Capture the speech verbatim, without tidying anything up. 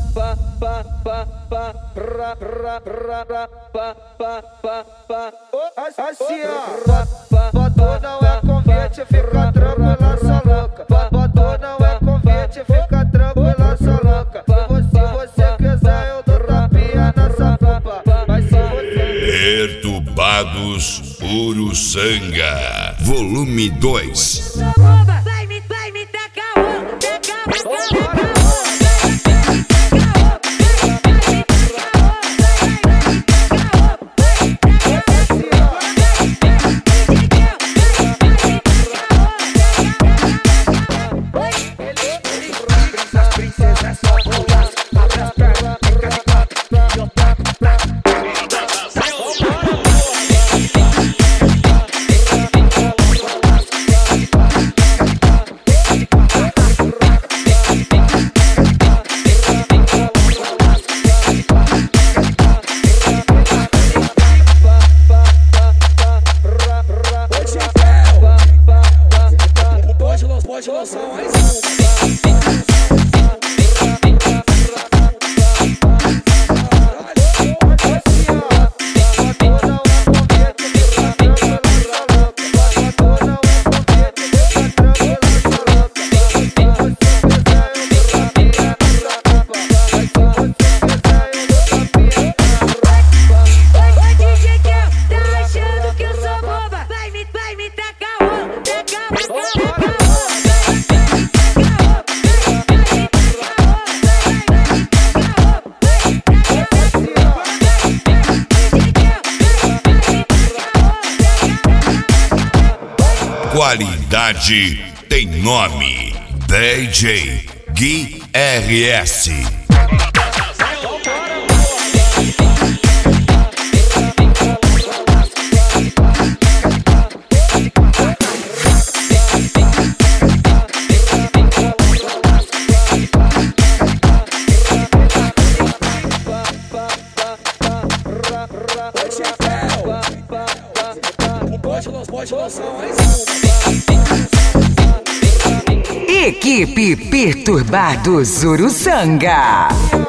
Assim ó, botou não é convite, fica tranquila, sua louca. Botou não é convite, fica tranquila, sua louca. Se você quiser eu dou tapinha nessa popa. Mas se você... Perturbados Uruçanga, volume dois. Vai me, vai me tacar o, tacar o, tacar o. Pode lançar mais um. Qualidade tem nome. D J Gui R S. Pode lançar mais um. Equipe Perturbados Uruçanga.